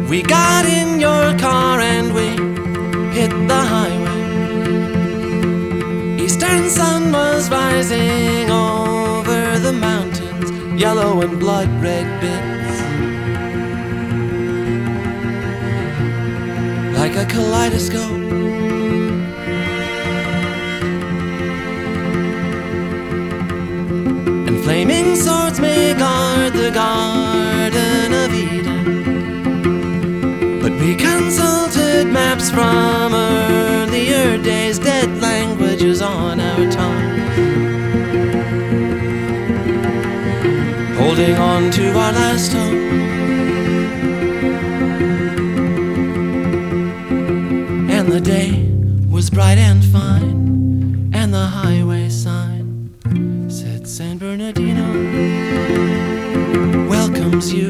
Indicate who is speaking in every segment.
Speaker 1: We got in your car and we hit the highway. Eastern sun was rising over the mountains, yellow and blood red bits, like a kaleidoscope. And flaming swords may guard the Garden of Eden, but we consulted maps from earlier days, dead languages on our tongue, holding on to our last hope. And the day was bright and fine, and the highway sign said San Bernardino welcomes you.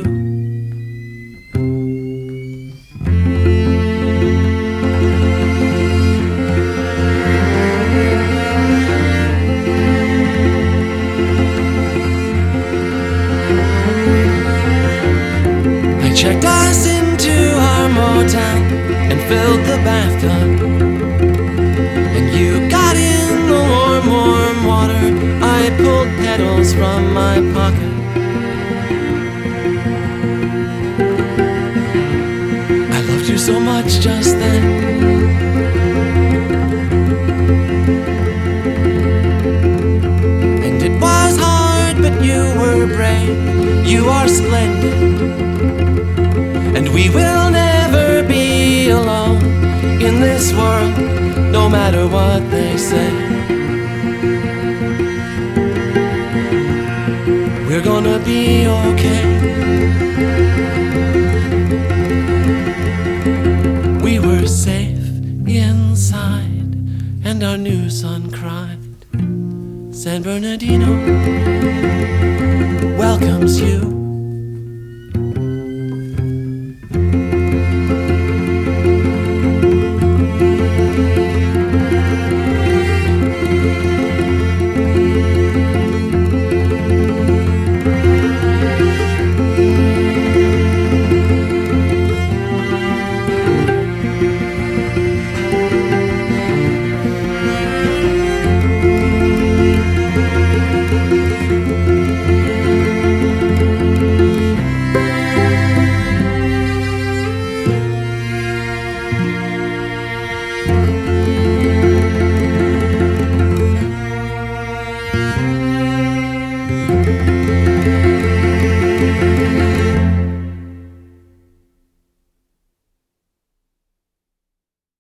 Speaker 1: Checked us into our motel and filled the bathtub, and you got in the warm, warm water. I pulled petals from my pocket. I loved you so much just then. And it was hard, but you were brave. You are splendid. And we will never be alone in this world, no matter what they say. We're gonna be okay. We were safe inside, and our new son cried. San Bernardino welcomes you.